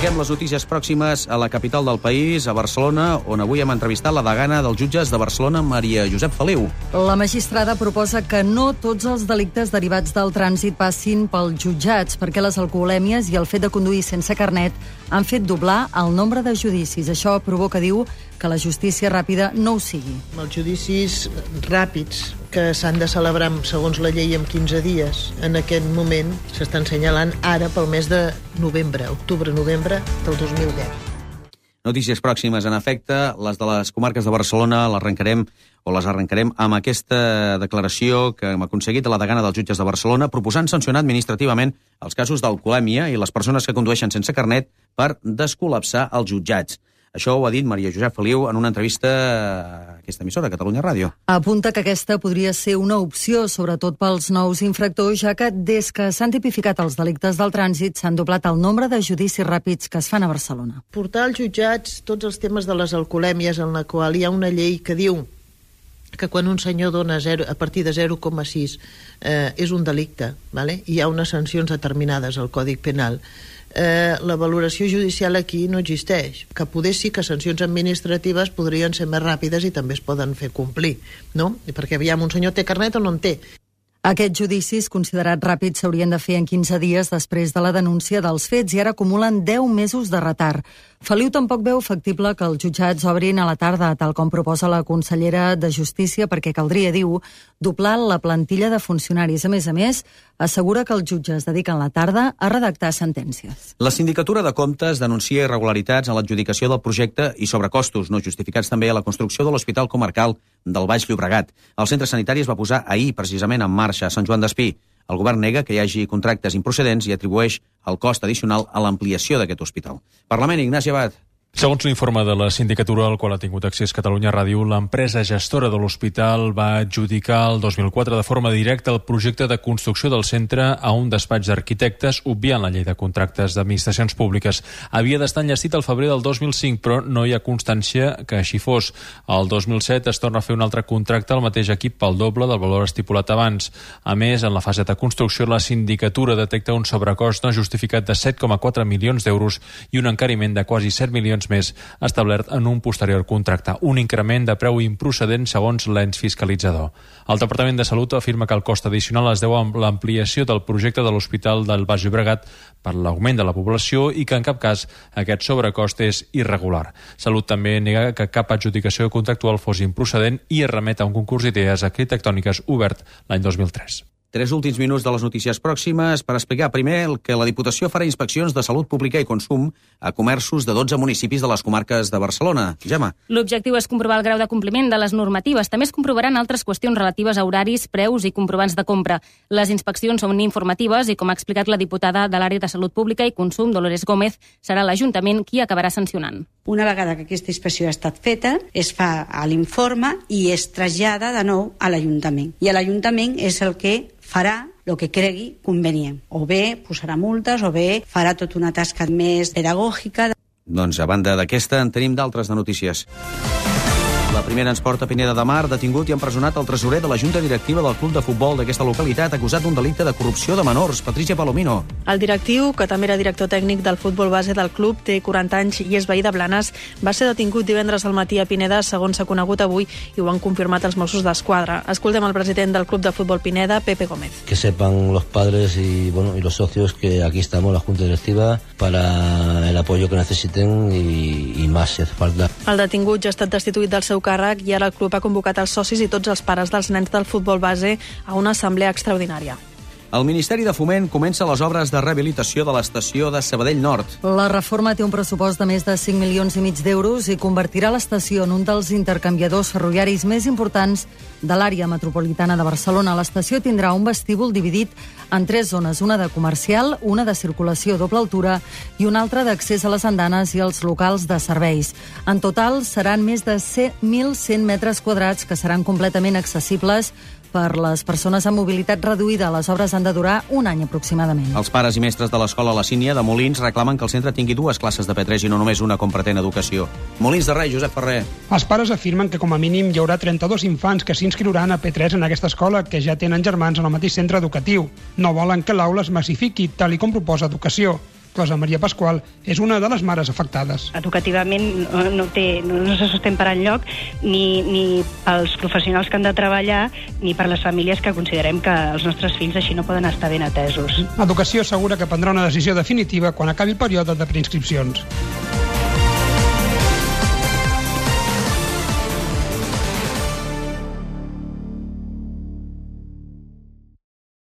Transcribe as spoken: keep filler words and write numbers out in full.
Ubiquem les notícies pròximes a la capital del país, a Barcelona, on avui hem entrevistat la degana dels jutges de Barcelona, Maria Josep Feliu. La magistrada proposa que no tots els delictes derivats del trànsit passin pels jutjats, perquè les alcoholèmies i el fet de conduir sense carnet han fet doblar el nombre de judicis. Això provoca, diu, que la justícia ràpida no ho sigui. Els judicis ràpids que s'han de celebrar segons la llei en quinze dies, en aquest moment s'estan assenyalant ara pel mes de novembre, octubre-novembre del dos mil deu. Notícies pròximes, en efecte, les de les comarques de Barcelona les arrencarem o les arrencarem amb aquesta declaració que hem aconseguit de la degana dels jutges de Barcelona proposant sancionar administrativament els casos d'alcoholèmia i les persones que condueixen sense carnet per descol·lapsar els jutjats. Això ho ha dit Maria Josep Feliu en una entrevista a aquesta emissora, Catalunya Ràdio. Apunta que aquesta podria ser una opció, sobretot pels nous infractors, ja que des que s'han tipificat els delictes del trànsit s'han doblat el nombre de judicis ràpids que es fan a Barcelona. Portar als jutjats tots els temes de les alcoholèmies, en la qual hi ha una llei que diu que quan un senyor dona zero, a partir de zero coma sis eh, és un delicte, vale? Hi ha unes sancions determinades al Codi Penal. Eh, la valoració judicial aquí no existeix, que poder sí que sancions administratives podrien ser més ràpides i també es poden fer complir, no? Perquè aviam, un senyor té carnet o no en té? Aquests judicis, considerats ràpids, s'haurien de fer en quinze dies després de la denúncia dels fets i ara acumulen deu mesos de retard. Feliu tampoc veu factible que els jutjats obrin a la tarda, tal com proposa la consellera de Justícia, perquè caldria, diu, doblar la plantilla de funcionaris. A més a més, assegura que els jutges dediquen la tarda a redactar sentències. La Sindicatura de Comptes denuncia irregularitats en l'adjudicació del projecte i sobrecostos no justificats també a la construcció de l'Hospital Comarcal del Baix Llobregat. El centre sanitari es va posar ahir, precisament, en marxa a Sant Joan d'Espí. El govern nega que hi hagi contractes improcedents i atribueix el cost addicional a l'ampliació d'aquest hospital. Parlament, Ignasi Abad. Segons l'informe de la Sindicatura al qual ha tingut accés Catalunya Ràdio, l'empresa gestora de l'hospital va adjudicar el dos mil quatre de forma directa el projecte de construcció del centre a un despatx d'arquitectes, obviant la llei de contractes d'administracions públiques. Havia d'estar enllestit al febrer del dos mil cinc, però no hi ha constància que així fos. El dos mil set es torna a fer un altre contracte al mateix equip pel doble del valor estipulat abans. A més, en la fase de construcció, la Sindicatura detecta un sobrecost no justificat de set coma quatre milions d'euros i un encariment de quasi set milions més establert en un posterior contracte, un increment de preu improcedent segons l'ens fiscalitzador. El Departament de Salut afirma que el cost addicional es deu a l'ampliació del projecte de l'Hospital del Baix Llobregat per l'augment de la població i que en cap cas aquest sobrecost és irregular. Salut també nega que cap adjudicació contractual fos improcedent i es remet a un concurs d'idees arquitectòniques obert l'any dos mil tres. Tres últims minuts de les notícies pròximes per explicar primer que la Diputació farà inspeccions de salut pública i consum a comerços de dotze municipis de les comarques de Barcelona. Gemma. L'objectiu és comprovar el grau de compliment de les normatives. També es comprovaran altres qüestions relatives a horaris, preus i comprovants de compra. Les inspeccions són informatives i, com ha explicat la diputada de l'àrea de salut pública i consum, Dolores Gómez, serà l'Ajuntament qui acabarà sancionant. Una vegada que aquesta inspecció ha estat feta, es fa l'informe i es trasllada de nou a l'Ajuntament. I l'Ajuntament és el que farà el que cregui convenient. O bé posarà multes, o bé farà tota una tasca més pedagògica. Doncs a banda d'aquesta en tenim d'altres de notícies. La primera ens porta a Pineda de Mar, detingut i empresonat el tresorer de la Junta Directiva del Club de Futbol d'aquesta localitat, acusat d'un delicte de corrupció de menors. Patricia Palomino. El directiu, que també era director tècnic del futbol base del club, té quaranta anys i és veí de Blanes, va ser detingut divendres al matí a Pineda, segons s'ha conegut avui, i ho han confirmat els Mossos d'Esquadra. Escoltem el president del Club de Futbol Pineda, Pepe Gómez. Que sepan los padres y, bueno, y los socios que aquí estamos, la Junta Directiva, para el apoyo que necesiten y, y más si hace falta. El detingut ja ha estat destituït del seu càrrec i ara el club ha convocat els socis i tots els pares dels nens del futbol base a una assemblea extraordinària. El Ministeri de Foment comença les obres de rehabilitació de l'estació de Sabadell Nord. La reforma té un pressupost de més de cinc milions i mig d'euros i convertirà l'estació en un dels intercanviadors ferroviaris més importants de l'àrea metropolitana de Barcelona. L'estació tindrà un vestíbul dividit en tres zones, una de comercial, una de circulació a doble altura i una altra d'accés a les andanes i als locals de serveis. En total seran més de mil cent metres quadrats que seran completament accessibles per les persones amb mobilitat reduïda. Les obres han de durar un any aproximadament. Els pares i mestres de l'escola La Sínia de Molins reclamen que el centre tingui dues classes de P tres i no només una com pretén Educació. Molins de Rei, Josep Ferrer. Els pares afirmen que com a mínim hi haurà trenta-dos infants que s'inscriuran a P tres en aquesta escola, que ja tenen germans en el mateix centre educatiu. No volen que l'aula es massifiqui, tal i com proposa Educació. Rosa Maria Pasqual és una de les mares afectades. Educativament no, no, té, no, no se sostén per enlloc ni, ni pels professionals que han de treballar ni per les famílies que considerem que els nostres fills així no poden estar ben atesos. Educació assegura que prendrà una decisió definitiva quan acabi el període de preinscripcions.